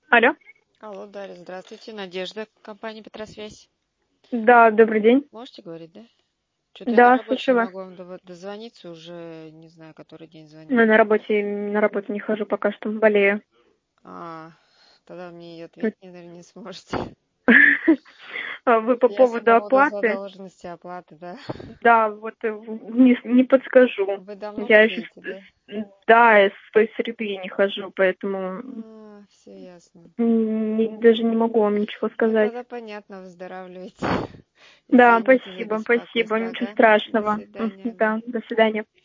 Алло. Алло, Дарья, здравствуйте. Надежда, компания Петросвязь. Да, добрый день. Можете говорить, да? Что-то я на Да, работе слушаю не вас. могу вам дозвониться, уже не знаю, который день звоню. На работу не хожу, пока что болею. Тогда мне и ответить, наверное, не сможете. Вы по Я поводу по поводу оплаты? задолженности оплаты, да? Да, вот не подскажу. Вы давно Я еще, болеете, да? да, с той среды не хожу, поэтому Все ясно. даже не могу вам ничего Ну, сказать. тогда понятно, выздоравливайте. Да, Извините за спасибо, беспокойство, ничего ага. До страшного. свидания, да. Да, до свидания.